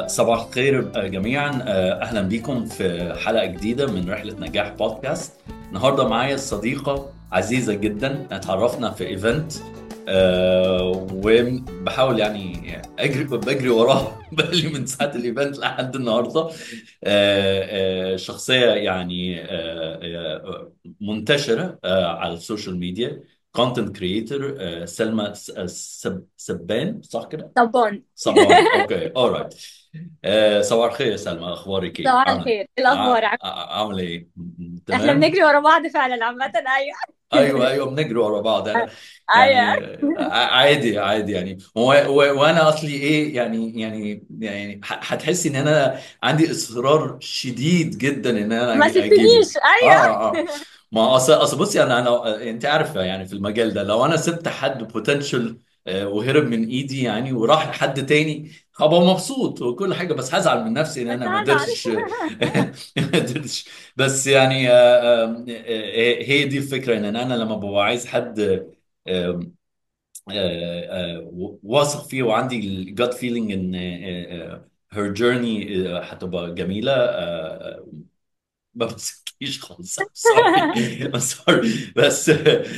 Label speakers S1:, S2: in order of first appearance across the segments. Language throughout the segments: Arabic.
S1: صباح الخير جميعا. أهلا بكم في حلقة جديدة من رحلة نجاح بودكاست. النهاردة معايا صديقة عزيزة جدا، اتعرفنا في ايفنت وبحاول يعني بجري وراها بقالي من ساعة الايفنت لحد النهاردة. شخصية يعني منتشرة على السوشيال ميديا، كونتنت كريتور. سلمى سبان، صح كده؟
S2: طبعا.
S1: صبان، اوكي، اورايت. صباح الخير يا سلمى، اخبارك ايه؟
S2: صباح الخير، ايه الاخبار؟
S1: عامله ايه؟
S2: احنا
S1: تمام.
S2: بنجري ورا بعض فعلا عامه، ايوه.
S1: ايوه ايوه، بنجري ورا بعض. انا
S2: ايوه.
S1: يعني عادي عادي يعني. وانا اصلي ايه يعني هتحسي ان انا عندي اصرار شديد جدا ان انا
S2: ما
S1: اجيلك.
S2: سبتنيش، ايوه.
S1: اه. ما اصل بصي، انا انت عارفه يعني في المجال ده لو انا سبت حد بوتنشال وهرب من ايدي يعني وراح لحد تاني، هبقى مبسوط وكل حاجه، بس هزعل من نفسي ان
S2: بس
S1: انا ما
S2: هزعل.
S1: قدرتش ما قدرتش. بس يعني هي دي الفكرة، ان انا لما ببقى عايز حد واثق فيه وعندي الجاد فيلينج ان her journey هتبقى جميلة، ما بتسكتيش خالص. سوري سوري، بس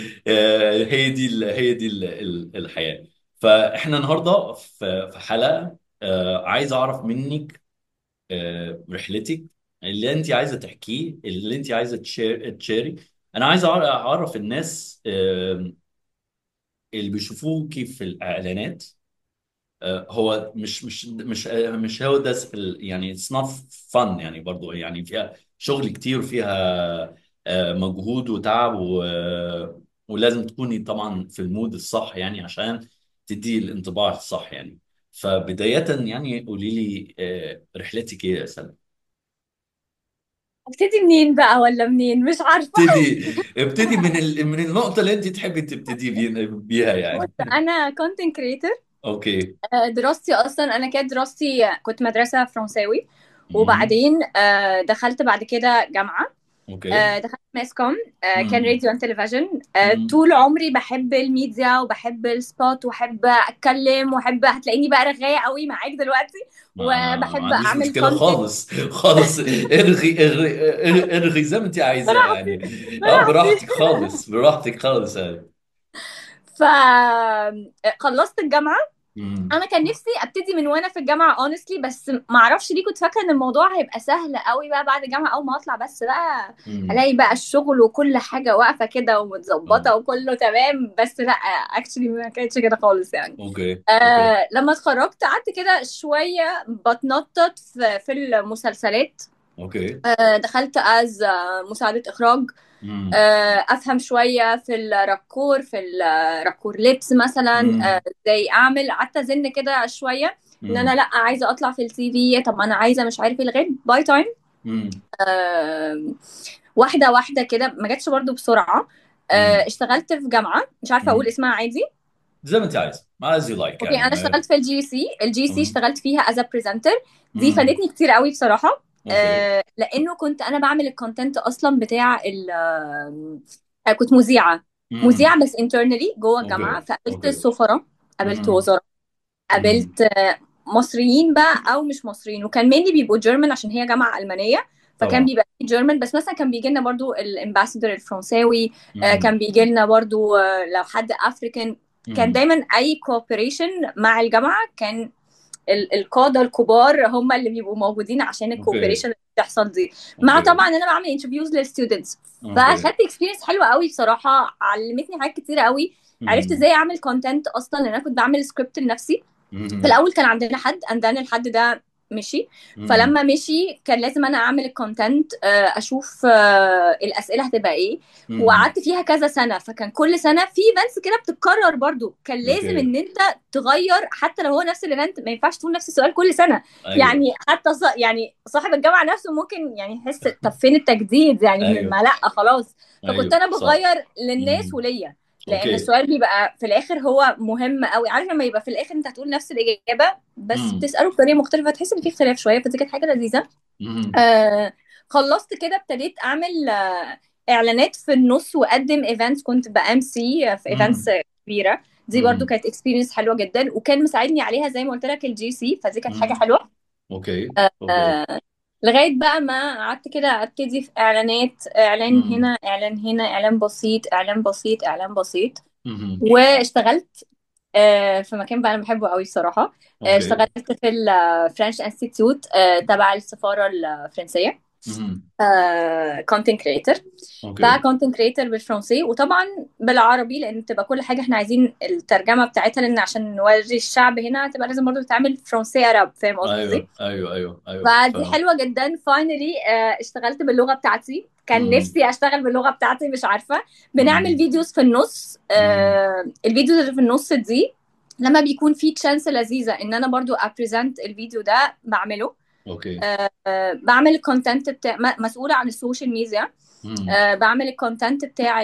S1: هي دي الحياة. فاحنا النهارده في حلقة عايز اعرف منك رحلتك، اللي انت عايزه تحكيه، اللي انت عايزه تشاري. انا عايز اعرف الناس اللي بيشوفوكي في الاعلانات. هو مش هو ده يعني اتس نوت فن يعني، برضو يعني فيها شغل كتير، فيها مجهود وتعب ولازم تكوني طبعا في المود الصح يعني عشان تدي الانطباع الصح يعني. فبداية يعني قولي لي رحلتك ايه يا سلمى؟
S2: ابتدي منين بقى ولا منين؟ مش عارفه.
S1: ابتدي من من النقطة اللي انت تحبي تبتدي بيها
S2: بص،
S1: يعني.
S2: انا كونتنت كريتور.
S1: اوكي.
S2: دراستي اصلا، انا كانت دراستي كنت مدرسه فرنساوي.
S1: امم.
S2: وبعدين دخلت بعد كده جامعه.
S1: اوكي.
S2: دخلت ماس كوم. كان
S1: امم.
S2: راديو اند تلفزيون.
S1: امم.
S2: طول عمري بحب الميديا وبحب السبوت وبحب اتكلم وحب، هتلاقيني بقى رغاية قوي معاك دلوقتي.
S1: ما
S2: وبحب
S1: عنديش
S2: اعمل
S1: مشكلة
S2: كونتنت.
S1: خالص خالص. ارغي زي ما انت عايزة
S2: براحتي،
S1: يعني. اه،
S2: براحتي.
S1: براحتك خالص، براحتك خالص يعني.
S2: فخلصت الجامعة.
S1: امم.
S2: انا كان نفسي ابتدي من وانا في الجامعه honestly، بس ما اعرفش ليه كنت فاكره ان الموضوع هيبقى سهل قوي بقى بعد الجامعه، اول ما اطلع بس بقى
S1: امم.
S2: الاقي بقى الشغل وكل حاجه واقفه كده ومتظبطه وكله تمام. بس لا، اكشلي ما كانتش كده خالص يعني.
S1: اوكي. اوكي.
S2: لما اتخرجت قعدت كده شويه بتنطط في المسلسلات.
S1: اوكي.
S2: دخلت از مساعده اخراج.
S1: امم.
S2: افهم شويه في الركور، في الركور لبس مثلا.
S1: امم.
S2: ازاي اعمل، قعدت ازن كده شويه ان انا لا عايزه اطلع في السي في. طب انا عايزه مش عارف ايه لغايه باي تايم.
S1: امم.
S2: آه واحده واحده كده، ما جاتش برضو بسرعه. اشتغلت في جامعه مش عارفه اقول
S1: امم.
S2: اسمها عادي.
S1: زي ما انت عايز، ما از يو لايك
S2: اوكي،
S1: يعني
S2: انا
S1: ما.
S2: اشتغلت في الجي سي اشتغلت فيها از بريزنتر. دي
S1: امم.
S2: فادتني كتير قوي بصراحه.
S1: اوكي.
S2: لانه كنت انا بعمل الكونتنت اصلا بتاع كنت مذيعه.
S1: امم.
S2: مذيعه بس internally جوه الجامعه،
S1: اوكي.
S2: فقابلت
S1: اوكي.
S2: السفراء، قابلت
S1: امم.
S2: وزراء،
S1: امم.
S2: قابلت مصريين بقى او مش مصريين. وكان مينلي بيبقوا جيرمان عشان هي جامعه المانيه. فكان
S1: طبعا.
S2: بيبقى في جيرمان، بس مثلا كان بيجي لنا برضو الامباسsador الفرنساوي.
S1: امم.
S2: كان بيجي لنا برضو لو حد افريكان. كان
S1: امم.
S2: دايما اي كوبريشن مع الجامعه كان القاده الكبار هم اللي بيبقوا موجودين عشان
S1: اوكي.
S2: الكوبريشن اللي بتحصل دي. مع
S1: اوكي.
S2: طبعا انا بعمل انترفيوز للستودنتس.
S1: اوكي.
S2: فاخدت اكسبيرينس حلوه قوي بصراحه، علمتني حاجات كتير قوي. عرفت
S1: امم.
S2: ازاي اعمل كونتنت اصلا، لان انا كنت بعمل سكريبت لنفسي. في
S1: امم.
S2: الاول كان عندنا حد اندان الحد ده مشي.
S1: امم.
S2: فلما مشي كان لازم انا اعمل الكونتنت، اشوف الاسئله هتبقى ايه.
S1: امم.
S2: وقعدت فيها كذا سنه، فكان كل سنه في ايفنتس كده بتتكرر برضو، كان لازم
S1: اوكي.
S2: ان انت تغير. حتى لو هو نفس الايفنت ما ينفعش تقول نفس السؤال كل سنه.
S1: ايوه.
S2: يعني حتى يعني صاحب الجامعه نفسه ممكن يعني يحس طب فين التجديد يعني،
S1: ايوه.
S2: ما لا خلاص. فكنت
S1: ايوه
S2: انا
S1: صح.
S2: بغير للناس
S1: امم.
S2: وليا. لان
S1: اوكي.
S2: السؤال بيبقى في الاخر هو مهم قوي. عارف لما يبقى في الاخر انت هتقول نفس الاجابه بس
S1: امم.
S2: بتساله بطريقه مختلفه، تحس ان في اختلاف شويه، فدي كانت حاجه لذيذه.
S1: امم.
S2: آه خلصت كده ابتديت اعمل اعلانات في النص واقدم ايفنتس. كنت بام سي في ايفنتس
S1: امم.
S2: كبيره. دي برضو
S1: امم.
S2: كانت اكسبيرينس حلوه جدا، وكان مساعدني عليها زي ما قلت لك الجي سي، فدي كانت حاجه
S1: امم.
S2: حلوه.
S1: اوكي. اوكي.
S2: آه، لغاية بقى ما قعدت كده ابتدي في اعلانات، اعلان
S1: امم.
S2: هنا اعلان هنا، اعلان بسيط اعلان بسيط اعلان بسيط.
S1: امم.
S2: واشتغلت في مكان بقى انا بحبه قوي الصراحة.
S1: اوكي.
S2: اشتغلت في الفرنش انستيتيوت تبع السفارة الفرنسية،
S1: امم.
S2: كونتنت كريتور. بقى
S1: اوكي.
S2: كونتنت كريتور بالفرنسي وطبعا بالعربي، لان تبقى كل حاجه احنا عايزين الترجمه بتاعتها، لان عشان نوري الشعب هنا تبقى لازم برضه تتعمل فرنسي عرب، فاهم قصدي؟
S1: ايوه، ايوه، ايوه، ايوه،
S2: فدي
S1: فاهم.
S2: حلوه جدا. فاينلي اشتغلت باللغه بتاعتي، كان
S1: امم.
S2: نفسي اشتغل باللغه بتاعتي مش عارفه. بنعمل
S1: امم.
S2: فيديوز في النص،
S1: امم.
S2: الفيديوز اللي في النص دي لما بيكون في تشانس لذيذه ان انا برضو ابريزنت الفيديو ده بعمله.
S1: اوكي.
S2: بعمل الكونتنت بتاع مسؤولة عن السوشيال ميديا.
S1: امم.
S2: بعمل الكونتنت بتاع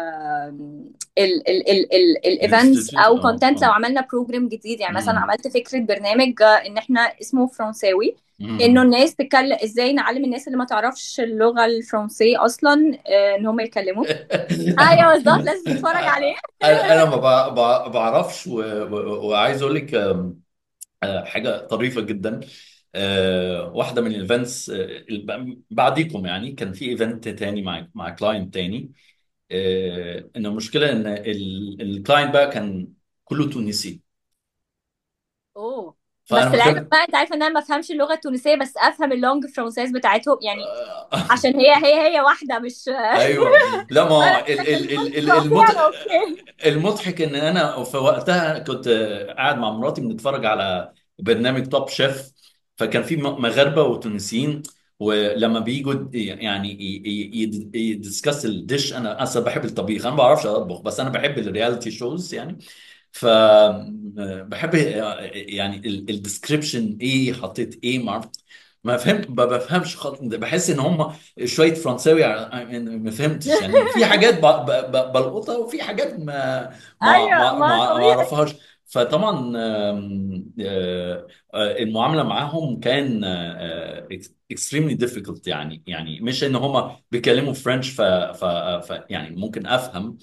S2: الايفنتس،
S1: الانستيتيوت.
S2: او
S1: اه،
S2: كونتنت لو
S1: اه.
S2: عملنا بروجرام جديد. يعني مثلا
S1: امم.
S2: عملت فكرة برنامج ان احنا اسمه فرنساوي، انه
S1: امم.
S2: الناس تتكلم ازاي، نعلم الناس اللي ما تعرفش اللغة الفرنسية اصلا ان هم يتكلموا. ايوه بالظبط، لازم تتفرج عليه.
S1: انا ما بعرفش وعايز اقول لك حاجه طريفه جدا. واحده من الايفنتس بعديكم يعني كان في ايفنت تاني مع كلاينت تاني. ان المشكله ان الكلاينت بقى كان كله تونسي.
S2: اوه.
S1: فانا
S2: بس
S1: ما
S2: لعلمك
S1: فهم.
S2: بقى، انت عارفه ان انا ما افهمش اللغه التونسيه، بس افهم اللونج فرانسيز بتاعتهم يعني، عشان هي واحده مش
S1: ايوه. لا، ما
S2: فانا
S1: هو
S2: بكلموني فرنسي انا اوكي.
S1: المضحك ان انا في وقتها كنت قاعد مع مراتي بنتفرج على برنامج توب شيف. فكان في مغاربه وتونسيين، ولما بييجوا يعني يدسكس الديش. انا اصلا بحب الطبيخ، انا ما بعرفش اطبخ بس انا بحب الرياليتي شوز يعني. ف بحب يعني الديسكريبشن ايه، حطيت ايه، ما فهمت، ما بفهمش خالص. بحس ان هم شويه فرنساوي يعني ما فهمتش يعني. في حاجات بلقطها وفي حاجات
S2: ايوه ما
S1: ما
S2: طبيعي.
S1: اعرفهاش. فطبعا المعامله معاهم كان extremely difficult يعني. يعني مش ان هم بيتكلموا فرنش يعني ممكن افهم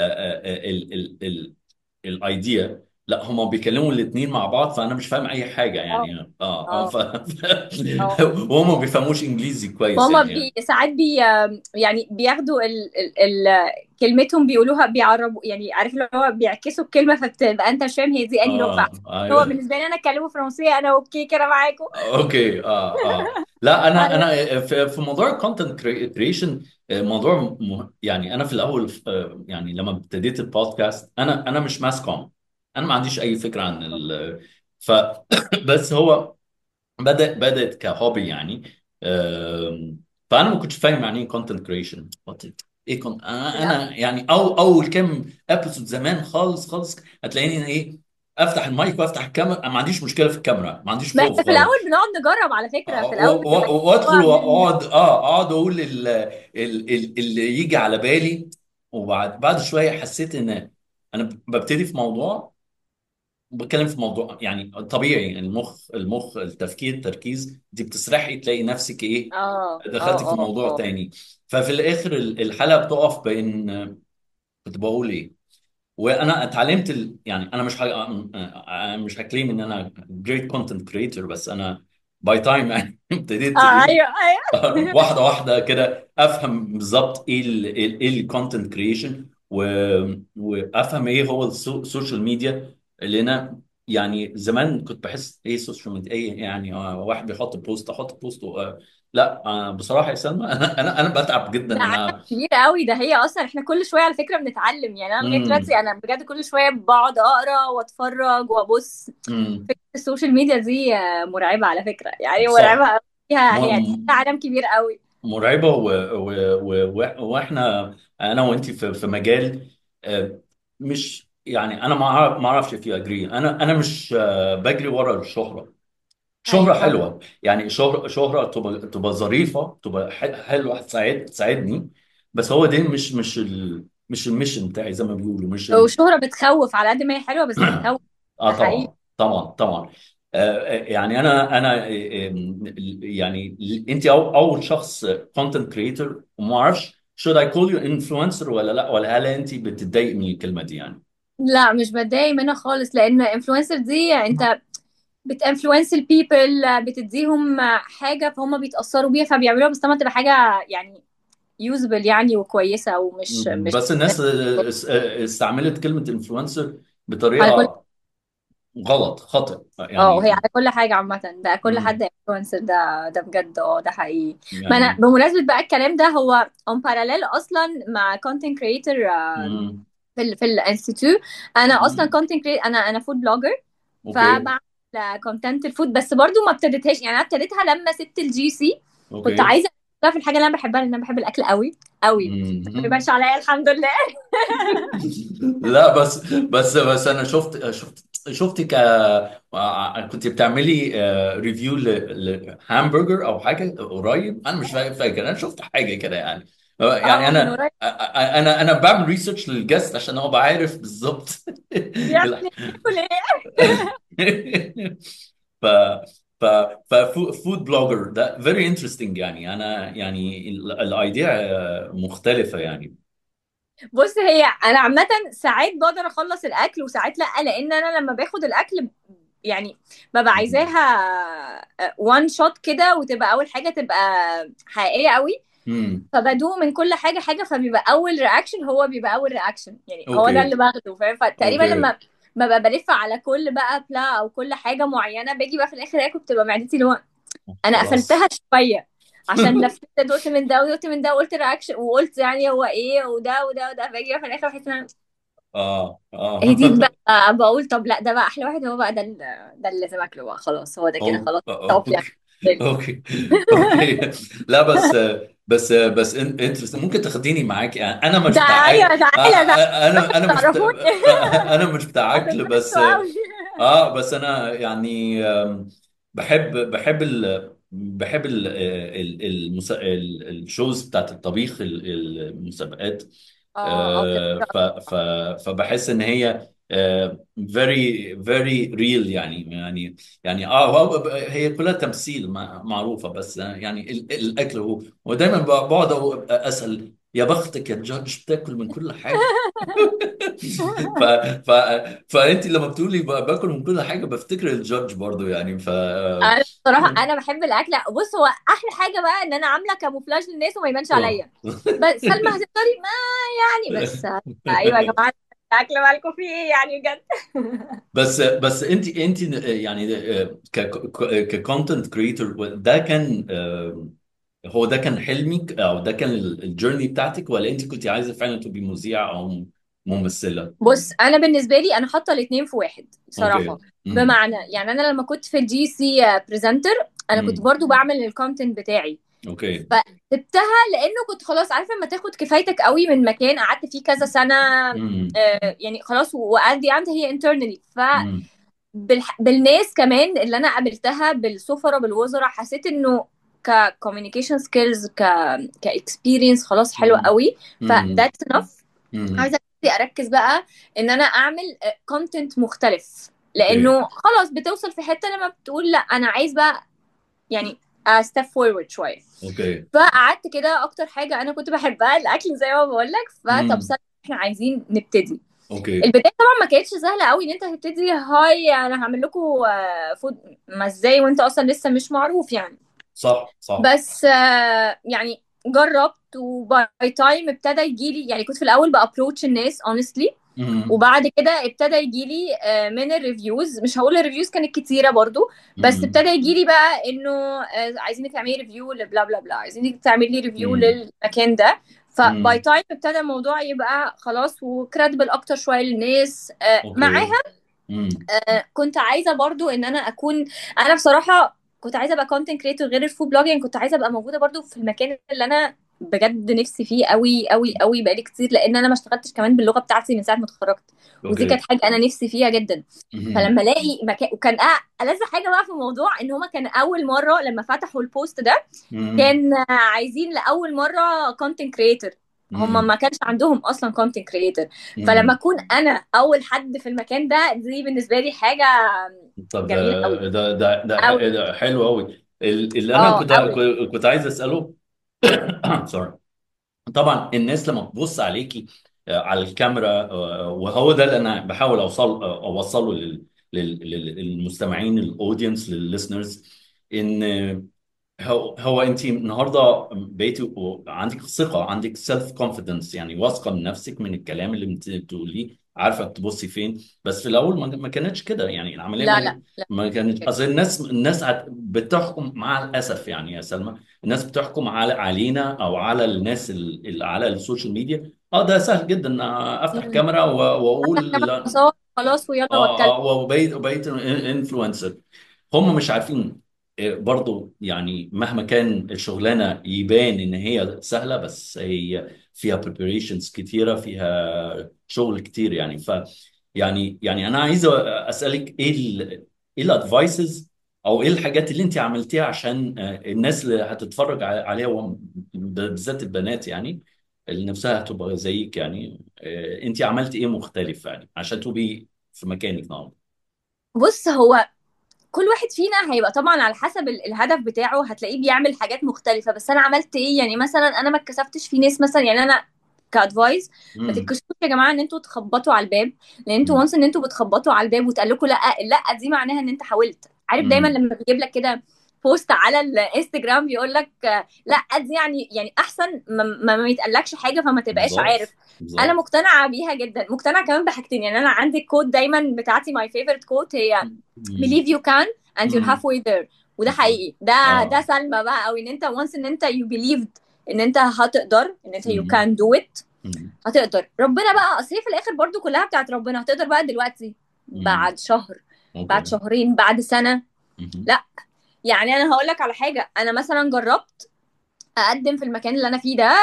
S1: الايديا. لا، هما بيكلموا الاثنين مع بعض فانا مش فاهم اي حاجه
S2: اه
S1: يعني.
S2: اه اه.
S1: وهم ما بيفهموش انجليزي كويس
S2: هما
S1: يعني.
S2: ساعات يعني بياخدوا كلمتهم بيقولوها بيعربوا، يعني عارف اللي هو بيعكسوا الكلمه، فتبقى انت مش فاهم هي دي انهي لغه. هو
S1: ايوه.
S2: بالنسبه لي انا اتكلموا فرنسيه انا اوكي كده معاكم.
S1: اوكي. اه. لا،
S2: ايوه
S1: انا في موضوع الكونتنت كريشن. موضوع يعني انا في الاول يعني لما ابتديت البودكاست انا مش ماس كوم. انا ما عنديش اي فكره عن ف بس هو بدأت كهوبي يعني. فانا ما كنتش فاهم يعني ايه كونتنت كريشن. ايه كنت
S2: لا
S1: انا يعني اول كام ابيسود زمان خالص خالص هتلاقيني ايه، افتح المايك وافتح الكاميرا. أنا ما عنديش مشكله في الكاميرا، ما عنديش
S2: ما
S1: خوف
S2: احنا في
S1: خالص.
S2: الاول بنقعد نجرب على فكره، في الاول بتبقى
S1: وادخل
S2: هو
S1: واقعد اقعد اقول اللي يجي على بالي. بعد شويه حسيت ان انا ببتدي في موضوع، بتكلم في موضوع يعني طبيعي. المخ التفكير التركيز دي بتسرحي تلاقي نفسك ايه،
S2: اه اه
S1: دخلتي في
S2: اه
S1: موضوع
S2: اه.
S1: تاني. ففي الاخر الحلقه بتقف بين كنت بقول ايه. وانا اتعلمت يعني انا مش هكليم ان انا جريت كونتنت كريتور، بس انا باي تايم يعني ابتديت ايه
S2: ايوه ايوه.
S1: واحده واحده كده افهم بالظبط ايه الكونتنت كريشن، وافهم ايه هو السوشيال ميديا. اللي انا يعني زمان كنت بحس ايه السوشيال ميديا، ايه يعني واحد بيحط بوست احط بوست لا بصراحه يا سلمى انا بتعب جدا
S2: ده
S1: ان
S2: عدد
S1: انا.
S2: كبير قوي، ده هي اصلا احنا كل شويه على فكره بنتعلم. يعني انا لغايه
S1: امم.
S2: دلوقتي انا بجد كل شويه بقعد اقرا واتفرج وابص.
S1: امم.
S2: فكره السوشيال ميديا دي مرعبه على فكره، يعني مرعبه
S1: صح.
S2: قوي. هي تحس عالم كبير قوي.
S1: مرعبة واحنا انا وانت في مجال مش يعني انا ما اعرفش في اجري. انا مش بجري ورا الشهرة. شهرة
S2: ايوه
S1: حلوة يعني، شهرة تبقى ظريفة، تبقى حلوة، تساعدني. بس هو ده مش الميشن بتاعي زي ما بيقولوا، مش
S2: والشهره بتخوف على قد ما هي حلوه، بس بتخوف.
S1: اه،
S2: ده حقيقي.
S1: طبعا، طبعا، طبعا. يعني انا يعني انت اول شخص كونتنت كريتور، وما اعرفش should I call you influencer ولا لا، ولا هل انت بتتضايق من الكلمه دي يعني؟
S2: لا مش بتضايق منها خالص، لان انفلونسر دي انت بتانفلونس البيبل، بتديهم حاجه فهم بيتاثروا بيها فبيعملوها، بس طبعا تبقى حاجه يعني يوزبل يعني وكويسه، ومش مش
S1: بس الناس استعملت كلمة انفلونسر
S2: على كل.
S1: بطريقة غلط، خاطئ
S2: اه وهي
S1: يعني.
S2: على كل حاجه عامه، ده كل
S1: مم.
S2: حد انفلونسر، ده بجد ده حقيقي. ما انا
S1: يعني.
S2: بمناسبه بقى الكلام ده، هو اون باراليل اصلا مع كونتنت كريتور
S1: مم.
S2: في الانستيتوت. انا اصلا
S1: مم.
S2: كونتنت كريتور، انا فود بلوجر.
S1: اوكي.
S2: فبعمل كونتنت الفود، بس برضو ما ابتديتهاش يعني، انا ابتديتها لما سبت الجي سي. كنت
S1: اوكي.
S2: عايزه أبدأ في الحاجه اللي انا بحبها، لان انا بحب الاكل قوي قوي. ما
S1: مم.
S2: يبانش عليا الحمد لله.
S1: لا، بس انا شفت كنت بتعملي ريفيو لهامبرجر او حاجه قريب، انا مش فاكر، انا شفت حاجه كده يعني. يعني
S2: اه من
S1: انا
S2: قريب.
S1: انا بعمل ريسيرش للجست عشان ابقى عارف بالظبط.
S2: يعني اكل ايه؟
S1: ف ف فود بلوجر ده فيري انترستنج يعني. انا يعني الايديا مختلفه يعني.
S2: بص، هي انا عامه ساعات بقدر اخلص الاكل وساعات لا، لان انا لما باخد الاكل يعني ببقى عايزاها وان شوت كده، وتبقى اول حاجه تبقى حقيقيه قوي.
S1: امم.
S2: فبدوق من كل حاجه حاجه، فبيبقى اول رياكشن هو بيبقى اول رياكشن، يعني هو ده
S1: اوكي.
S2: اللي باخده فاهم. فتقريبا
S1: اوكي.
S2: لما ما ببقى بلف على كل بقى بلا او كل حاجه معينه، باجي بقى في الاخر اكل، بتبقى معدتي اللي هو انا
S1: خلاص.
S2: قفلتها شويه، عشان لفيت دقت من ده ودقت من ده وقلت رياكشن وقلت يعني هو ايه وده وده وده، باجي بقى في الاخر بحس ان أنا
S1: اه. اه.
S2: هديت بقى، بقول طب لا ده بقى احلى واحد، هو بقى ده اللي لازم اكله بقى، خلاص هو ده كده خلاص. طب يعني
S1: اوكي. اوكي. اوكي. لا، بس انت ممكن تاخديني معاك يعني. انا مش بتاع
S2: تعالى تعالى تعالى
S1: انا مش
S2: تعرفوني.
S1: انا مش بتاع اكل بس.
S2: هتنبسطوا قوي.
S1: اه، بس انا يعني بحب الشوز بتاعت الطبيخ، المسابقات.
S2: اه بتبقى
S1: آه، ف ف فبحس ان هي very very real يعني هي كلها تمثيل معروفة، بس يعني الاكل هو دايما بقعد اسال يا بختك يا جادج بتاكل من كل حاجة. ف ف فانت لما بتقولي باكل من كل حاجه بفتكر الجادج برضو يعني.
S2: انا بصراحه انا بحب الاكل. بص هو احلى حاجه بقى ان انا عامله كاموفلاج للناس وما يبانش
S1: اه.
S2: عليا. بس سلمى هتفضلي ما يعني بس. ايوه يا جماعه، الاكل مالكم فيه ايه يعني بجد؟
S1: بس انت يعني ككونتنت كريتور، ده كان هو ده كان حلمك، او ده كان الجيرني بتاعتك، ولا انت كنت عايزه فعلا تبقي مذيعه او ممثله؟
S2: بص انا بالنسبه لي انا حاطه الاثنين في واحد
S1: اوكي.
S2: صراحه. بمعنى يعني انا لما كنت في الجي سي بريزنتر، انا كنت
S1: امم.
S2: برضو بعمل الكونتنت بتاعي.
S1: اوكي.
S2: فسبتها لانه كنت خلاص عارفه لما تاخد كفايتك قوي من مكان قعدت فيه كذا سنه،
S1: امم.
S2: يعني خلاص وادي عندي هي انترنالي.
S1: امم.
S2: بالناس كمان اللي انا قابلتها بالسفراء بالوزراء، حسيت انه ككوميونيكيشن سكيلز كاكسبيرينس خلاص حلوه قوي.
S1: امم.
S2: فذاتس انف.
S1: امم.
S2: عايزه ابتدي اركز بقى ان انا اعمل كونتنت مختلف،
S1: اوكي.
S2: لانه خلاص بتوصل في حته لما بتقول لا انا عايز بقى يعني ستيب فورورد شويه.
S1: اوكي.
S2: فقعدت كده، اكتر حاجه انا كنت بحبها الاكل زي ما بقول لك. فطب
S1: امم.
S2: سنة احنا عايزين نبتدي.
S1: اوكي.
S2: البدايه طبعا ما كانتش سهله قوي ان انت هتبتدي هاي انا هعمل لكم فود، ما ازاي وانت اصلا لسه مش معروف يعني.
S1: صح. صح.
S2: بس يعني جربت، وباي تايم ابتدى يجي لي، يعني كنت في الاول بابروتش الناس اونستلي،
S1: امم.
S2: وبعد كده ابتدى يجي لي من الريفيوز، مش هقول الريفيوز كانت كتيره برضو، بس
S1: امم.
S2: ابتدى يجي لي بقى انه عايزينك تعملي ريفيو لبلا بلا بلا، عايزينك تعملي ريفيو
S1: امم.
S2: للمكان ده. فباي
S1: امم.
S2: تايم ابتدى الموضوع يبقى خلاص وكرediبل اكتر شويه للناس
S1: اوكي.
S2: معاها.
S1: امم.
S2: كنت عايزه برضو ان انا اكون، انا بصراحه كنت عايزه ابقى كونتنت كريتور غير الفود بلوجينج. كنت عايزه ابقى موجوده برضو في المكان اللي انا بجد نفسي فيه قوي قوي قوي بقالي كتير، لان انا ما اشتغلتش كمان باللغه بتاعتي من ساعه ما اتخرجت، ودي كانت
S1: اوكي.
S2: حاجه انا نفسي فيها جدا.
S1: امم.
S2: فلما الاقي مكان، وكان ألذ حاجه بقى في الموضوع ان هما كان اول مره لما فتحوا البوست ده
S1: امم.
S2: كان عايزين لاول مره كونتنت كريتور. هم
S1: امم.
S2: ما كانش عندهم اصلا كونتنت كريتور. فلما
S1: امم.
S2: اكون انا اول حد في المكان ده، دي بالنسبه لي حاجه
S1: طب
S2: جميله قوي قوي.
S1: ده حلو قوي. اللي انا
S2: اه قوي.
S1: كنت عايز اساله. سوري. طبعا الناس لما تبص عليكي على الكاميرا، وهو ده اللي انا بحاول اوصله للمستمعين، الاودينس، للlisteners، ان هو انت النهارده بقيتي عندك ثقه، عندك سيلف كونفيدنس، يعني واثقه من نفسك من الكلام اللي انت بتقوليه، عارفه تبصي فين. بس في الاول ما كانتش كده، يعني العمليه
S2: لا لا لا.
S1: ما كانتش. اصل الناس بتحكم مع الاسف، يعني يا سلمى، الناس بتحكم علينا او على الناس اللي على السوشيال ميديا. اه ده سهل جدا، افتح
S2: مم.
S1: كاميرا
S2: افتح
S1: واقول
S2: كمان
S1: لا.
S2: مسار خلاص ويلا واتكلم.
S1: وبقيت انفلونسر. هم مش عارفين برضو، يعني مهما كان الشغلانه يبان ان هي سهله، بس هي فيها preparations كتيره، فيها شغل كتير يعني. يعني انا عايز اسالك ايه ايه الادفايسز، او ايه الحاجات اللي انت عملتيها عشان الناس اللي هتتفرج عليها، بالذات البنات يعني، اللي نفسها هتبقى زيك يعني. انت عملتي ايه مختلف يعني عشان تبقي في مكانك النهارده؟
S2: بص، هو كل واحد فينا هيبقى طبعا على حسب الهدف بتاعه، هتلاقيه بيعمل حاجات مختلفة. بس انا عملت ايه؟ يعني مثلا انا ما اتكسفتش في ناس مثلا، يعني انا كادفايس ما
S1: امم.
S2: تتكسفوش يا جماعه ان انتوا تخبطوا على الباب. لان انتوا وانس ان انتوا بتخبطوا على الباب وتقال لكم لا، لا دي معناها ان انت حاولت. عارف دايما
S1: امم.
S2: لما بيجيب لك كده بوست على الانستجرام بيقول لك لا دي يعني احسن ما يتقالكش حاجه فما تبقاش عارف.
S1: بالظبط.
S2: انا
S1: بالظبط.
S2: مقتنعه بيها جدا، مقتنعه كمان بحاجتين. يعني انا عندي كود دايما بتاعتي، ماي فيفورت كود هي
S1: امم.
S2: believe you can and you're
S1: امم.
S2: halfway there. وده
S1: بالظبط.
S2: حقيقي، ده
S1: اه.
S2: سلمى بقى، او ان انت once ان انت you believed ان انت هتقدر، ان انت you
S1: امم.
S2: can do it.
S1: امم.
S2: هتقدر. ربنا بقى، اصل هي في الاخر برضو كلها بتاعت ربنا. هتقدر بقى دلوقتي،
S1: امم.
S2: بعد شهر، بعد
S1: اوكي.
S2: شهرين، بعد سنة؟
S1: امم.
S2: لا. يعني انا هقول لك على حاجة. انا مثلا جربت اقدم في المكان اللي انا فيه ده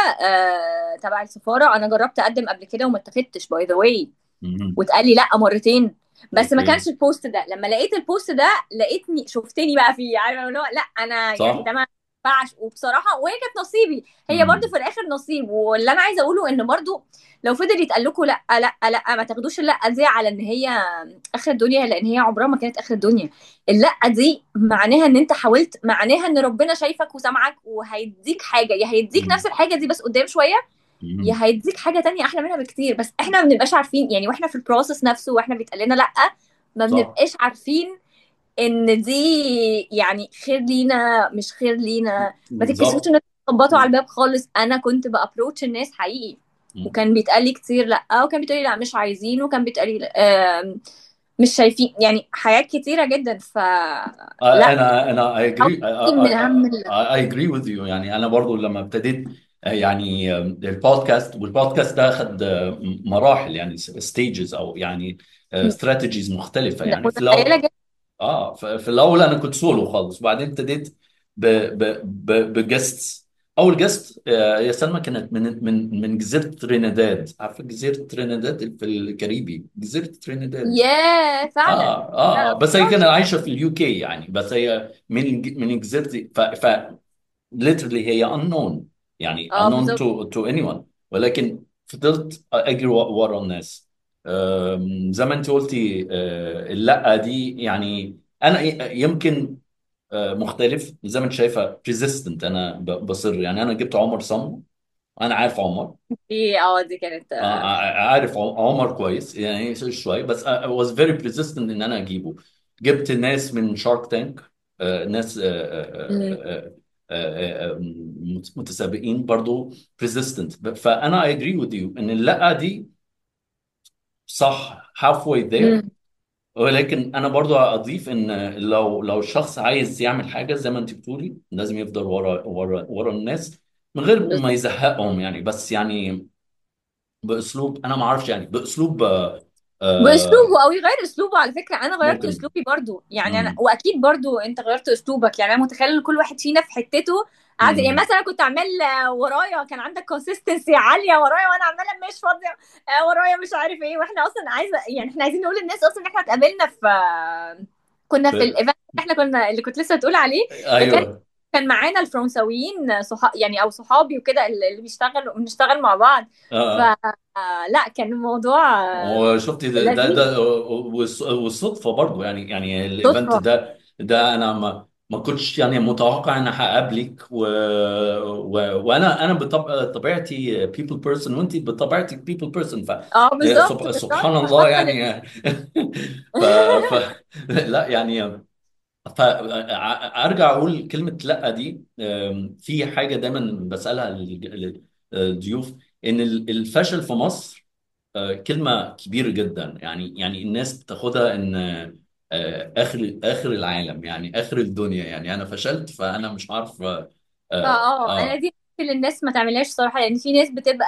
S2: تبع السفارة. انا جربت اقدم قبل كده وما اتخدتش باي ذا واي،
S1: امم.
S2: واتقال لي لا مرتين. بس ما
S1: اوكي.
S2: كانش البوست ده. لما لقيت البوست ده لقيتني شفتني بقى فيه، عارفه اللي هو لا انا يعني ده
S1: صح.
S2: ما ينفعش. وبصراحه وهي كانت نصيبي. هي برضو
S1: امم.
S2: في الاخر نصيب. واللي انا عايزه اقوله ان برضو لو فضل يتقال لكم لا لا لا، ما تاخدوش اللا دي على ان هي اخر الدنيا، لان هي عمرها ما كانت اخر الدنيا. اللا دي معناها ان انت حاولت، معناها ان ربنا شايفك وسامعك وهيديك حاجه، يا هيديك نفس
S1: امم.
S2: الحاجه دي بس قدام شويه، يا
S1: امم.
S2: هيديك حاجة تانية أحلى منها بكتير. بس إحنا ما بنبقاش عارفين، يعني وإحنا في البروسس نفسه وإحنا بيتقال لنا لأ، ما
S1: صح.
S2: بنبقاش عارفين إن دي يعني خير لينا مش خير لينا. ما تتكسفوش
S1: بالظبط.
S2: إن تخبطوا على الباب خالص. أنا كنت بأبروتش الناس حقيقي،
S1: مم.
S2: وكان بيتقال لي كتير لأ، وكان بيتقال لي لأ مش عايزين، وكان بيتقال لي مش شايفين، يعني حاجات كتيرة جدا. لأ،
S1: انا I
S2: حاول
S1: agree
S2: تشيل من هم
S1: I agree with you. يعني انا برضو لما ابتديت يعني البودكاست، والبودكاست ده اخد مراحل، يعني stages، او يعني strategies مختلفة. يعني في
S2: متخيلة
S1: الاول،
S2: جدا.
S1: في الاول انا كنت سولو خالص، وبعدين ابتديت بجست. اول جست يا سلمى كانت من جزيره ترينيداد. عارفه جزيره ترينيداد في الكاريبي؟ جزيره ترينيداد.
S2: ياه فعلا.
S1: بس هي كانت عايشه في اليو كي يعني، بس هي من جزيره دي. literally هي unknown، يعني
S2: اه
S1: unknown
S2: بالظبط.
S1: to anyone. ولكن فضلت اجري ورا الناس. زي ما انت قلتي، اللا دي يعني انا يمكن مختلف، زي ما انت شايفه persistent. انا بصر يعني. انا جبت عمر صم، انا عارف عمر.
S2: دي كانت
S1: عارف عمر كويس يعني شوي، بس I was very persistent ان انا اجيبه. جبت ناس من شارك تانك، ناس
S2: مم.
S1: متسابقين برضو persistent. فانا I agree with you ان اللا دي صح halfway there.
S2: مم.
S1: ولكن انا برضو اضيف ان لو الشخص عايز يعمل حاجه زي ما انت بتقولي، لازم يفضل ورا الناس من غير ما
S2: بالظبط.
S1: يزهقهم يعني. بس يعني باسلوب، انا ما اعرفش يعني، باسلوب
S2: باسلوبه او يغير اسلوبه. على فكره انا غيرت
S1: ممكن.
S2: اسلوبي برضو، يعني انا
S1: امم.
S2: واكيد برضو انت غيرت اسلوبك. يعني انا متخيله ان كل واحد فينا في حتته قاعد. يعني
S1: امم.
S2: مثلا كنت عمال ورايا كان عندك كونسيستنسي عاليه ورايا، وانا عماله مش فاضيه ورايا مش عارف ايه. واحنا اصلا عايزه، يعني احنا عايزين نقول للناس اصلا ان احنا اتقابلنا في كنا في الايفنت احنا كنا اللي كنت لسه تقول عليه. كان
S1: ايوه.
S2: كان معانا الفرنساويين يعني او صحابي وكده اللي بنشتغل مع بعض.
S1: اه.
S2: فلا كان الموضوع
S1: وشفتي ده
S2: لذيذ.
S1: والصدفه برضو يعني الايفنت
S2: صدفة.
S1: ده انا ما ما كنتش يعني متوقع ان هقابلك وانا بطبيعتي people person، وانت بطبيعتك people person،
S2: اه بالظبط بالظبط
S1: سبحان الله
S2: فحصلت.
S1: يعني. ف... ف... لا يعني، فارجع اقول كلمه لا دي. في حاجه دايما بسالها للضيوف، ان الفشل في مصر كلمه كبيره جدا، يعني الناس بتاخدها ان اخر العالم، يعني اخر الدنيا، يعني انا فشلت فانا مش عارف
S2: انا دي اللي الناس ما تعملهاش صراحه، لان في ناس بتبقى،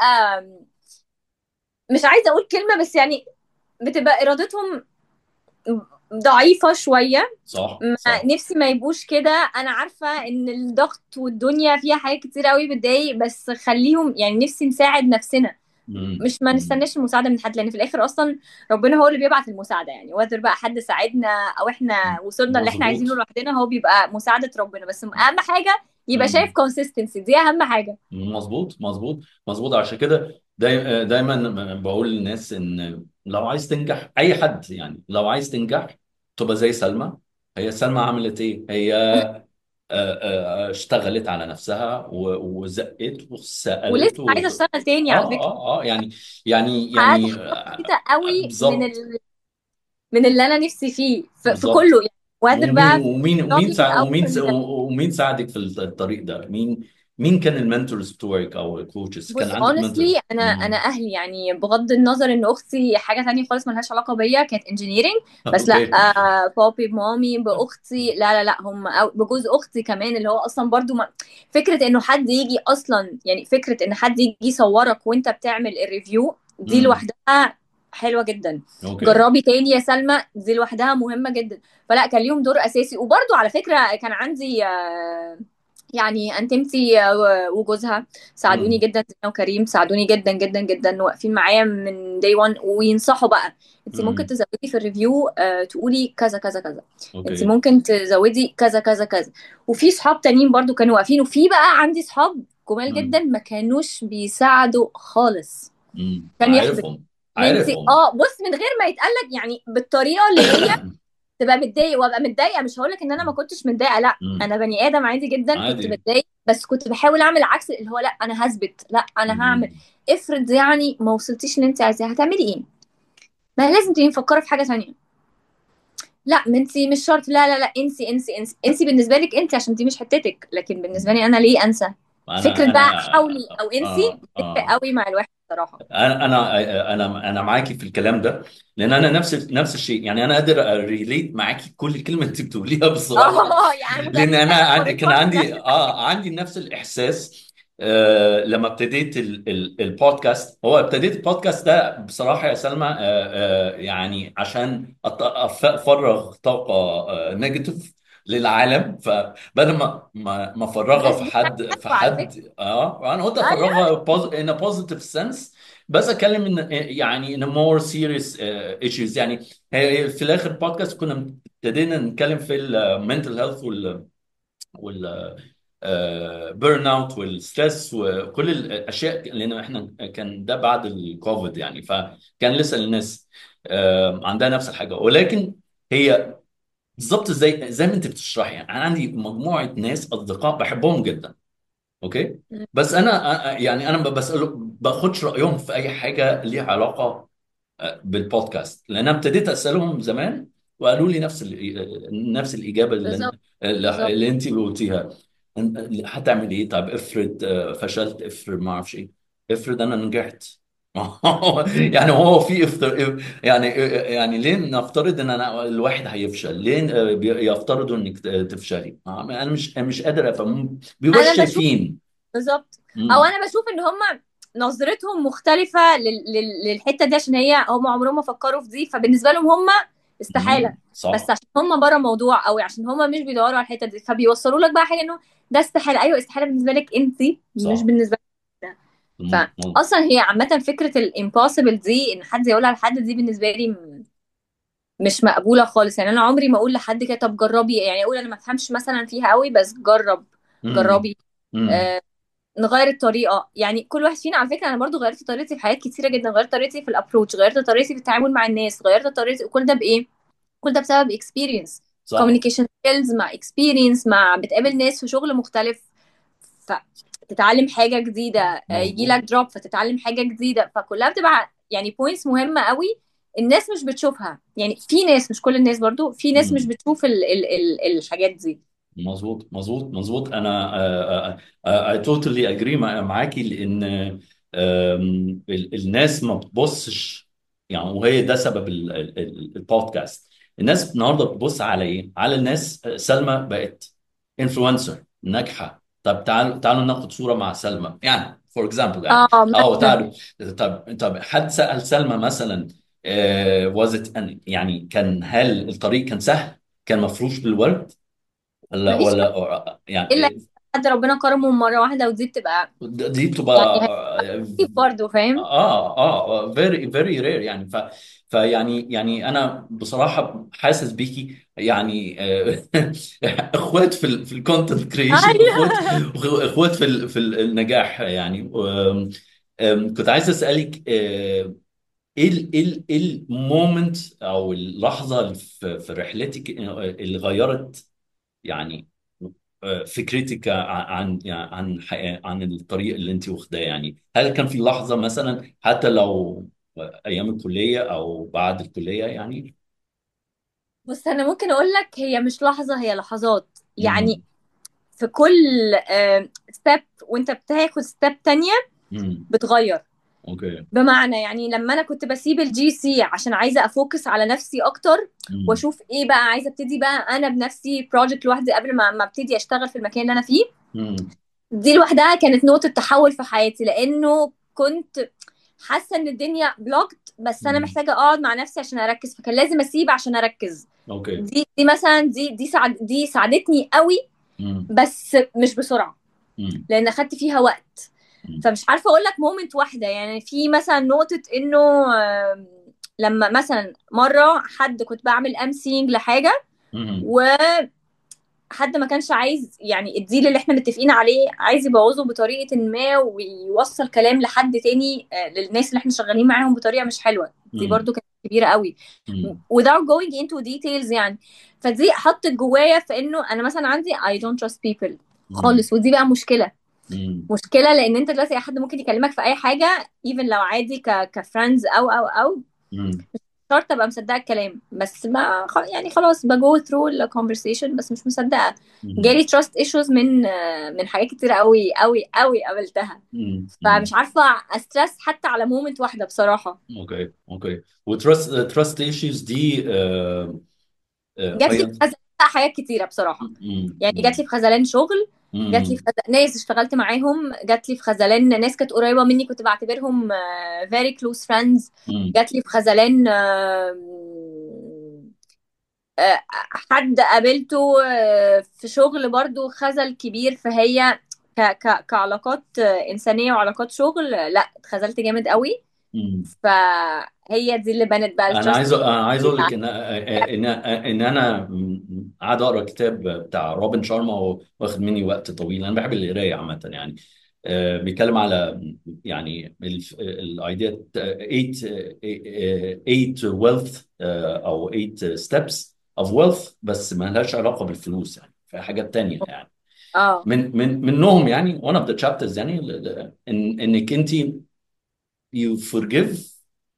S2: مش عايزه اقول كلمه بس يعني بتبقى ارادتهم ضعيفه شويه.
S1: صح
S2: ما
S1: صح.
S2: نفسي ما يبقوش كده. انا عارفه ان الضغط والدنيا فيها حاجات كتير قوي بتضايق، بس خليهم يعني نفسي نساعد نفسنا،
S1: مم.
S2: مش ما
S1: مم.
S2: نستناش المساعده من حد، لان في الاخر اصلا ربنا هو اللي بيبعت المساعده. يعني وذر بقى حد ساعدنا او احنا وصلنا اللي احنا عايزينه
S1: مظبوط.
S2: لوحدنا، هو بيبقى مساعده ربنا. بس اهم حاجه يبقى شايف كونسيستنسي، دي اهم حاجه.
S1: مظبوط مظبوط مظبوط. عشان كده دايما بقول للناس ان لو عايز تنجح، اي حد يعني لو عايز تنجح تبقى زي سلمى. هي سلمى عملت ايه؟ هي اشتغلت على نفسها وزقت
S2: ولسه
S1: وسألت
S2: عايزه اشتغل تاني على فكره.
S1: يعني يعني
S2: حققت
S1: يعني
S2: حاجات بسيطه قوي
S1: بالظبط
S2: من اللي انا نفسي فيه في كله
S1: بالظبط.
S2: يعني، وقادر بقى في blogging او
S1: ومين ساعدك في الطريق ده؟ مين كان المنتورز بتوعك او الكوتشز؟ كان
S2: بص
S1: عندك
S2: honestly
S1: منتورز؟
S2: انا اهلي يعني، بغض النظر ان اختي حاجه تانية خالص ملهاش علاقه بيا كانت انجينيرنج، بس لا
S1: اوكي.
S2: بابي بمامي باختي، لا هم أو بجوز اختي كمان اللي هو اصلا برضو ما فكره انه حد يجي اصلا، يعني فكره ان حد يجي يصورك وانت بتعمل الريفيو دي
S1: امم.
S2: لوحدها حلوه جدا.
S1: اوكي.
S2: جربي تاني يا سلمى، دي لوحدها مهمه جدا. فلا كان ليهم دور اساسي. وبرضو على فكره كان عندي يعني انتمتي وجوزها ساعدوني
S1: امم.
S2: جدا، زينة وكريم ساعدوني جدا جدا جدا، واقفين معايا من داي 1 وينصحوا بقى. انت ممكن
S1: امم.
S2: تزودي في الريفيو تقولي كذا كذا كذا، انت
S1: اوكي.
S2: ممكن تزودي كذا كذا كذا. وفي صحاب تانيين برضو كانوا واقفين، وفي بقى عندي صحاب جمال جدا
S1: امم.
S2: ما كانوش بيساعدوا خالص. كان يحبط
S1: عارفهم.
S2: ان انت
S1: عارفهم.
S2: بص من غير ما يتقالك، يعني بالطريقه اللي هي تبقى متضايق وابقى متضايقه. مش هقول لك ان انا ما كنتش متضايقه، لا
S1: امم.
S2: انا بني ادم عادي جدا كنت
S1: عادي.
S2: بتضايق، بس كنت بحاول اعمل عكس اللي هو لا انا هثبت، لا انا هعمل.
S1: امم.
S2: افرض يعني ما وصلتيش اللي انت عايزاه هتعملي ايه؟ ما لازم تبقي مفكره في حاجه تانية. لا ما انت مش شرط، لا انسي انسي انسي انسي بالنسبه لك انت عشان دي مش حتتك، لكن بالنسبه لي انا ليه انسى؟ فكره
S1: انا
S2: بقى
S1: انا
S2: حاولي او انسي
S1: اه
S2: بتفرق
S1: اه
S2: قوي مع الواحد صراحه.
S1: انا معاكي في الكلام ده، لان انا نفس الشيء، يعني انا قادر ريليت معاكي كل كلمه انت بتقوليها بصراحه.
S2: اه يعني
S1: لان انا
S2: متخيله
S1: كان
S2: مرهقه
S1: عندي
S2: جدا.
S1: عندي نفس الاحساس. لما ابتديت البودكاست، هو ابتديت البودكاست ده بصراحه يا سلمى يعني عشان افرغ طاقه نيجاتيف للعالم. فبدل ما افرغها
S2: بس
S1: في
S2: دي حاجه
S1: حد
S2: حلوه على فكره.
S1: انا قلت
S2: ايوه
S1: افرغها in a positive sense. بس اتكلم ان يعني in a more serious issues يعني. في الاخر بودكاست كنا ابتدينا نتكلم في المنتل هيلث وال بيرن اوت والستريس وكل الاشياء، لان احنا كان ده بعد الكوفيد يعني، فكان لسه الناس عندها نفس الحاجه. ولكن هي بالظبط زي ما انت بتشرحي، يعني انا عندي مجموعه ناس اصدقاء بحبهم جدا. اوكي. بس انا يعني انا بسأله باخدش رايهم في اي حاجه ليها علاقه بالبودكاست، لان انا ابتديت اسالهم زمان وقالوا لي نفس الاجابه
S2: بالظبط بالظبط.
S1: اللي انت قلتيها. هتعمل ايه؟ طب افرض فشلت، افرض ما اعرفش ايه، افرض انا نجحت. يعني هو في يعني ليه نفترض ان الواحد هيفشل؟ ليه يفترضوا انك تفشلي؟ انا مش قادر افهم، بيبقاش
S2: انا بشوف
S1: شايفين.
S2: بالظبط، او
S1: مم.
S2: انا بشوف ان هم نظرتهم مختلفة للحتة دي، عشان هي هم عمرهم ما فكروا في دي، فبالنسبة لهم هم استحالة. بس
S1: صح.
S2: عشان هم بره موضوع، او عشان هم مش بيدوروا على الحتة دي، فبيوصلوا لك بقى حاجة انه ده استحالة. ايوه استحالة بالنسبة لك انت، مش
S1: صح.
S2: بالنسبة لك.
S1: مم.
S2: فاصلا هي عامة فكرة الامبوسيبل دي ان حد يقولها لحد، دي بالنسبة لي مش مقبولة خالص. يعني انا عمري ما اقول لحد كده طب جربي، يعني اقول انا ما افهمش مثلا فيها قوي بس جرب.
S1: مم.
S2: جربي
S1: مم.
S2: آه، نغير الطريقه. يعني كل واحد فينا على فكره، انا برضو غيرت طريقتي في حاجات كتيره جدا، غيرت طريقتي في الابروتش، غيرت طريقتي في التعامل مع الناس، غيرت طريقتي، كل ده بايه؟ كل ده بسبب اكسبيرينس.
S1: صح.
S2: communication skills، مع experience، مع بتقابل ناس في شغل مختلف، فتتعلم حاجة جديدة، يجي
S1: مظبوط.
S2: لك دروب فتتعلم حاجة جديدة، فكلها بتبقى يعني بوينتس مهمة قوي. الناس مش بتشوفها، يعني في ناس، مش كل الناس برضو، في ناس مش
S1: مم.
S2: بتشوف ال الحاجات دي.
S1: مظبوط مظبوط مظبوط. انا I totally agree معاكي، لان الناس ما بتبصش يعني، وهي ده سبب البودكاست. الناس النهارده بتبص على ايه؟ على الناس. سلمى بقت انفلونسر ناجحه، طب تعالوا ناخد صوره مع سلمى يعني، فور اكزامبل يعني.
S2: اه
S1: او
S2: مثلا.
S1: تعالوا. طب حد سأل سلمى مثلا was it يعني هل الطريق كان سهل؟ كان مفروش بالورد؟ ولا
S2: مفيش حد الا
S1: يعني
S2: حد ربنا كرمه مرة واحدة، ودي بتبقى
S1: دي بتبقى
S2: يعني برضه فاهم.
S1: very very rare يعني. فيعني انا بصراحه حاسس بيكي يعني. اخوات في الكونتنت كريشن، واخوات
S2: ايوه.
S1: اخوات في النجاح يعني. كنت عايز اسالك ايه المومنت او اللحظه اللي في رحلتك اللي غيرت يعني فكرتك يعني عن الطريق اللي انت واخداه يعني. هل كان في لحظة مثلا، حتى لو ايام الكلية او بعد الكلية يعني؟
S2: بص انا ممكن اقول لك هي مش لحظة، هي لحظات يعني.
S1: امم.
S2: في كل ستيب وانت بتاخد ستيب تانية
S1: امم.
S2: بتغير.
S1: اوكي.
S2: بمعنى يعني لما انا كنت بسيب الجي سي عشان عايزه افوكس على نفسي اكتر،
S1: امم.
S2: واشوف ايه بقى، عايزه ابتدي بقى انا بنفسي بروجكت لوحدي قبل ما ابتدي اشتغل في المكان اللي انا فيه.
S1: امم.
S2: دي لوحدها كانت نقطه تحول في حياتي، لانه كنت حاسه ان الدنيا بلوكت، بس انا
S1: امم.
S2: محتاجه اقعد مع نفسي عشان اركز، فكان لازم اسيب عشان اركز.
S1: اوكي.
S2: دي مثلا دي ساعدتني قوي،
S1: امم.
S2: بس مش بسرعه،
S1: امم.
S2: لان اخدت فيها وقت. فمش عارفه اقول لك مومنت واحده، يعني في مثلا نقطه انه لما مثلا مره حد كنت بعمل امسينج لحاجه،
S1: امم.
S2: وحد ما كانش عايز، يعني الديل اللي احنا متفقين عليه عايز يبوظه بطريقه ما، ويوصل كلام لحد تاني للناس اللي احنا شغالين معاهم بطريقه مش حلوه. دي
S1: امم.
S2: برضو كانت كبيره قوي
S1: امم.
S2: without going into details يعني. فدي حطت جوايا في انه انا مثلا عندي I don't trust people خالص، ودي بقى مشكله.
S1: امم.
S2: مشكله لان انت دلوقتي اي حد ممكن يكلمك في اي حاجه، even لو عادي كفريندز او
S1: امم.
S2: شرط ابقى مصدقه الكلام، بس ما يعني خلاص بجو ثرو الكونفرسيشن بس مش مصدقه.
S1: امم.
S2: جالي تراست ايشوز من حاجات كتير قوي قوي قوي قابلتها.
S1: امم.
S2: فمش عارفه استرس حتى على مومنت واحده بصراحه.
S1: اوكي. اوكي. وتراست ايشوز دي
S2: جات لي في
S1: فين؟
S2: خزان حاجات كتيره بصراحه. يعني جات
S1: امم.
S2: لي في خذلان شغل، جات لي في ناس اشتغلت معاهم، جات لي في خذلان ناس كانت قريبه مني كنت بعتبرهم very close friends.
S1: امم.
S2: جات لي في خذلان حد قابلته في شغل برضو خذل كبير، فهي كعلاقات إنسانية وعلاقات شغل، لا اتخذلت جامد قوي.
S1: امم.
S2: فهي دي اللي بنت بقى التراست.
S1: انا عايز اقول لك ان انا قاعد اقرا كتاب بتاع روبن شارما، واخد مني وقت طويل. انا بحب القرايه عامه يعني. بيتكلم على يعني الايديا 8 ويلث او 8 ستيبس اوف ويلث، بس ما لهاش علاقه بالفلوس يعني، في حاجات تانية يعني.
S2: اه
S1: منهم يعني one of the chapters يعني انك انت you forgive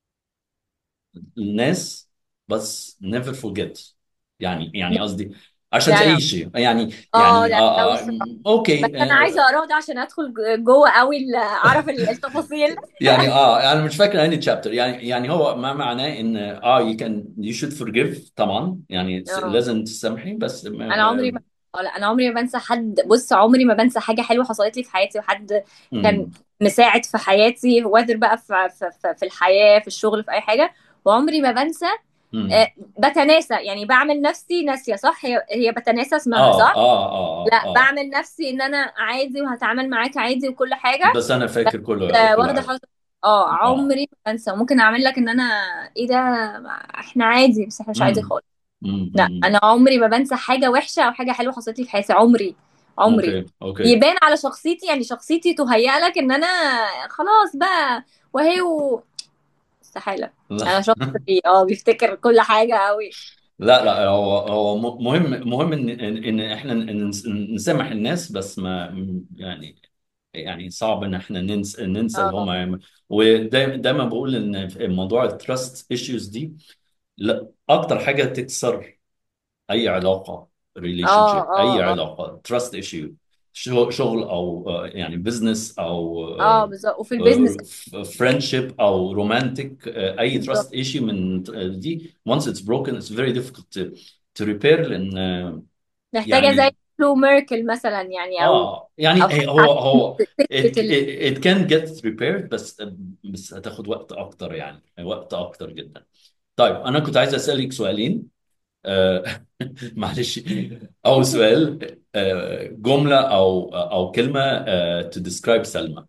S1: الناس، بس never forget. يعني قصدي عشان
S2: لا لا
S1: تعيشي يعني.
S2: اه لا قوي بس
S1: اوكي.
S2: انا عايزه اقراه ده عشان ادخل جوه قوي اعرف التفاصيل.
S1: يعني انا مش فاكر اني تشابتر يعني هو ما معناه ان you should forgive طبعا يعني،
S2: اه
S1: لازم تسامحي بس
S2: انا عمري ما لا انا عمري ما بنسى حد. بص عمري ما بنسى حاجه حلوه حصلت لي في حياتي، وحد كان
S1: مم.
S2: مساعد في حياتي وادر بقى في الحياه في الشغل في اي حاجه. وعمري ما بنسى.
S1: مم.
S2: بتناسى يعني، بعمل نفسي ناسيه، صح؟ هي بتناسى اسمها
S1: اه
S2: صح؟
S1: اه اه اه
S2: لا
S1: اه
S2: بعمل نفسي ان انا عادي وهتعامل معاك عادي وكل حاجه.
S1: بس انا
S2: بس
S1: فاكر كل
S2: واخده
S1: حاجه.
S2: حاجه. اه
S1: اه.
S2: عمري ما بنسى. ممكن اعمل لك ان انا ايه ده، احنا عادي بس احنا مش عادي
S1: امم.
S2: خالص. لا
S1: امم.
S2: انا عمري ما بنسى حاجه وحشه او حاجه حلوه حصلت لي في حياتي. عمري عمري.
S1: اوكي. اوكي.
S2: يبان على شخصيتي، يعني شخصيتي تهيأ لك ان انا خلاص بقى وهي استحاله.
S1: لا.
S2: انا شخص بيفتكر كل حاجه قوي.
S1: لا لا، هو مهم ان احنا نسامح الناس، بس ما يعني، يعني صعب ان احنا ننسى اللي هم
S2: اه
S1: يعملوا. ودايما بقول ان في موضوع التراست ايشوز دي، لا اكتر حاجه تكسر اي علاقه، ريليشن
S2: اه
S1: شيب، اي
S2: اه اه
S1: علاقه تراست ايشيو، شغل او يعني بزنس او
S2: اه بالظبط، وفي البيزنس
S1: فريندشيب او رومانتك، اي
S2: بالظبط
S1: تراست ايشيو من دي once it's broken it's very difficult to repair، لان
S2: محتاجة زي
S1: يعني
S2: فلو ميركل مثلا يعني، او
S1: يعني
S2: او حاجة
S1: هو
S2: عشان تثبت
S1: it can get repaired، بس هتاخد وقت اكتر، يعني وقت اكتر جدا. طيب انا كنت عايز اسالك سؤالين. آه، معلش. اول سؤال، جمله او كلمه to describe سلمى.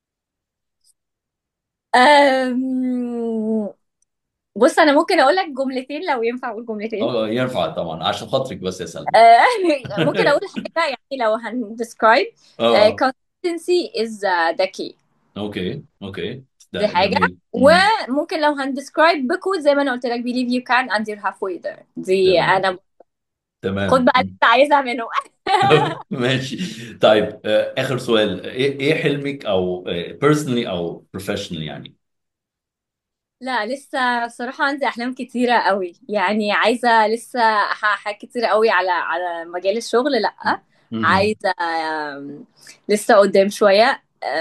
S2: أم... بص انا ممكن اقول لك جملتين لو ينفع اقول جملتين.
S1: اه ينفع طبعا، عشان خاطرك بس يا سلمى.
S2: آه، ممكن اقول حاجة يعني لو هندسكرايب
S1: اه
S2: consistency is the key.
S1: اوكي اوكي،
S2: دي
S1: ده
S2: حاجة.
S1: جميل.
S2: وممكن لو هندسكرايب بكود زي ما انا قلت لك believe you can and you're halfway there. دي
S1: تمام
S2: انا خد
S1: تمام.
S2: بقى اللي انت عايزها منه.
S1: ماشي. طيب اخر سؤال، ايه حلمك، او personally او professionally يعني؟
S2: لا لسه بصراحة عندي أحلام كتيرة قوي، يعني عايزة لسه أحقق حاجات كتيرة قوي على مجال الشغل. لأ
S1: مهم.
S2: عايزة لسه قدام شوية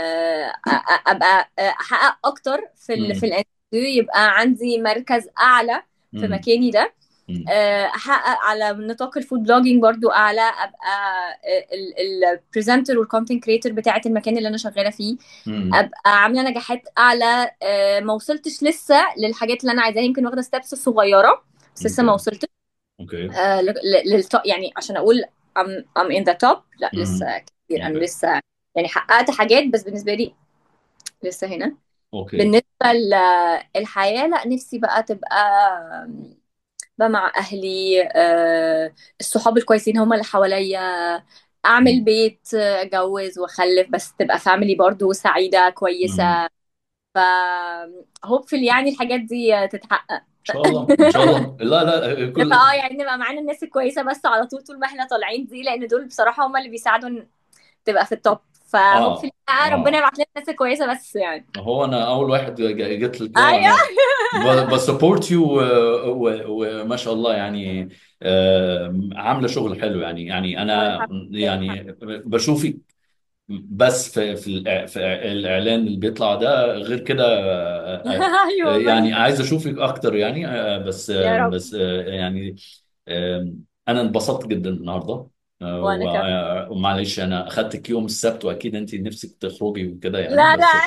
S2: أبقى أحقق أكتر في
S1: مهم.
S2: الانترفيو، يبقى عندي مركز أعلى في
S1: مهم.
S2: مكاني ده.
S1: مهم.
S2: احقق على نطاق الفود بلوجينج برضو اعلى، ابقى البريزنتر والكونتنت كريتور بتاعه المكان اللي انا شغاله فيه،
S1: مهم.
S2: ابقى عامله نجاحات اعلى. ما وصلتش لسه للحاجات اللي انا عايزاها، يمكن واخده ستيبس صغيره بس لسه ما
S1: اوكي
S2: وصلتش
S1: اوكي.
S2: للتوب، يعني عشان اقول I'm in the top، لا
S1: مهم.
S2: لسه كتير، انا
S1: اوكي
S2: لسه يعني حققت حاجات بس بالنسبه لي لسه هنا.
S1: اوكي.
S2: بالنسبه للحياه، لا نفسي بقى تبقى بقى مع اهلي، الصحاب الكويسين هم اللي حواليا، اعمل
S1: مهم.
S2: بيت، اتجوز واخلف، بس تبقى فاميلي برضو سعيدة
S1: مهم.
S2: كويسة. ف هوبفully يعني الحاجات دي تتحقق.
S1: ان شاء الله ان شاء الله. لا لا
S2: نبقى
S1: كل.
S2: يعني نبقى معانا الناس الكويسة بس على طول، طول ما احنا طالعين دي، لان دول بصراحة هم اللي بيساعدوا إن تبقى في التوب. فهوبفully ربنا
S1: اه
S2: يبعت لنا الناس الكويسة بس يعني.
S1: هو انا اول واحد جيت لك،
S2: ايوه.
S1: انا بسبورت يو، وما شاء الله يعني، عامله شغل حلو يعني. يعني انا
S2: الحمد لله.
S1: يعني بشوفك بس في الاعلان اللي بيطلع ده، غير كده
S2: ايوه والله.
S1: يعني عايز اشوفك اكتر يعني، بس
S2: يا رب.
S1: يعني انا انبسطت جدا النهارده.
S2: وانا كمان.
S1: ومعلش انا اخدتك يوم السبت، واكيد انت نفسك تخرجي وكده يعني،
S2: لا
S1: بس
S2: لا.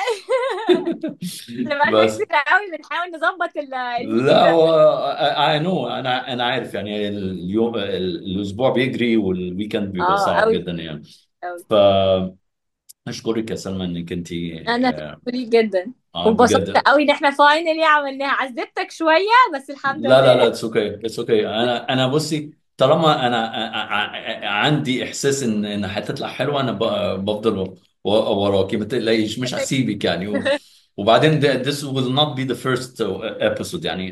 S2: احنا بقالنا
S1: بس
S2: كتير قوي بنحاول نظبط الميتنج
S1: لا
S2: ده.
S1: هو اي نو، انا عارف يعني، اليوم الاسبوع بيجري والويكند بيبقى
S2: اه
S1: صعب
S2: قوي
S1: جدا يعني.
S2: قوي.
S1: فاشكرك يا سلمى انك انت
S2: انا تشكري جدا، وانبسطت
S1: بجد.
S2: قوي ان احنا فاينلي عملناها. عذبتك شويه بس الحمد
S1: لا لا لا،
S2: لله.
S1: اتس اوكي اتس اوكي. انا بصي، طالما انا عندي احساس ان هتطلع حلوه، انا بفضل وراكي، ما تقلقيش، مش هسيبك يعني. وبعدين this will not be the first episode يعني،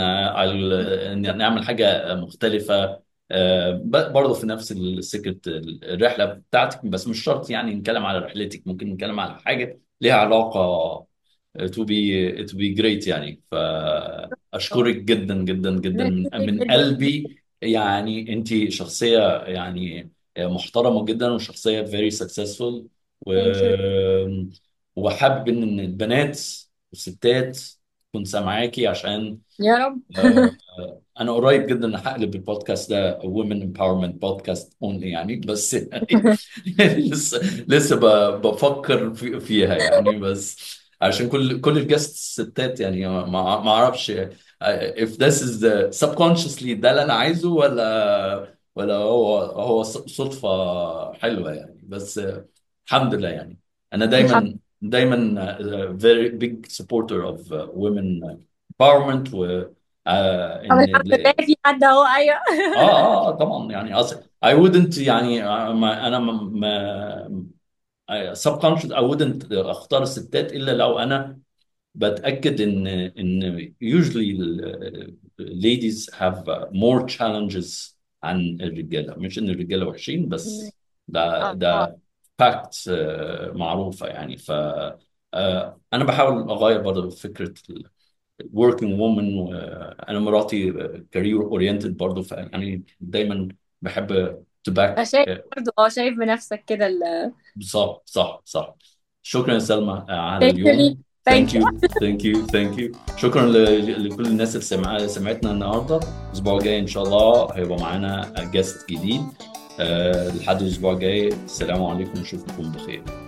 S1: نعمل حاجه مختلفه، برضه في نفس السكه الرحله بتاعتك، بس مش شرط يعني نتكلم على رحلتك، ممكن نتكلم على حاجه ليها علاقه to be great يعني. فأشكرك جدا جدا جدا
S2: ميرسي
S1: من
S2: جدا.
S1: قلبي. يعني أنت شخصية يعني محترمة جدا، وشخصية very successful، و...
S2: ثانك يو.
S1: وحابب إن البنات والستات تكون سامعاكي، عشان
S2: يا رب.
S1: انا قريب جدا ان هقلب البودكاست ده Women Empowerment Podcast Only يعني، بس يعني لسه بفكر فيها يعني، بس عشان كل الجاست ستات يعني، ما اعرفش if this is the subconsciously ده اللي انا عايزه، ولا هو صدفة حلوة يعني، بس الحمد لله يعني. انا
S2: الحمد
S1: دايما very big supporter of women empowerment، و
S2: لله.
S1: ان
S2: الحمد لله في حد اهو. ايوه.
S1: طبعا يعني، اصلا I wouldn't يعني، انا subconscious I wouldn't اختار الستات الا لو انا بتاكد ان usually ladies have more challenges عن الرجاله. مش ان الرجاله وحشين، بس
S2: اه
S1: ده فاكت معروفه يعني. ف انا بحاول اغير برضه فكره working woman. وانا مراتي كارير اورينتد برضه، يعني دايما بحب تباك.
S2: فشايف برضو، شايف بنفسك كده
S1: صح صح صح. شكرا يا سلمى على
S2: Thank you ليك.
S1: اليوم.
S2: Thank
S1: ثانك
S2: you.
S1: يو ثانك يو ثانك يو. شكرا لكل الناس اللي سمعتنا النهارده. الاسبوع الجاي ان شاء الله هيبقى معانا جاست جديد. لحد الاسبوع الجاي، السلام عليكم، نشوفكم بخير.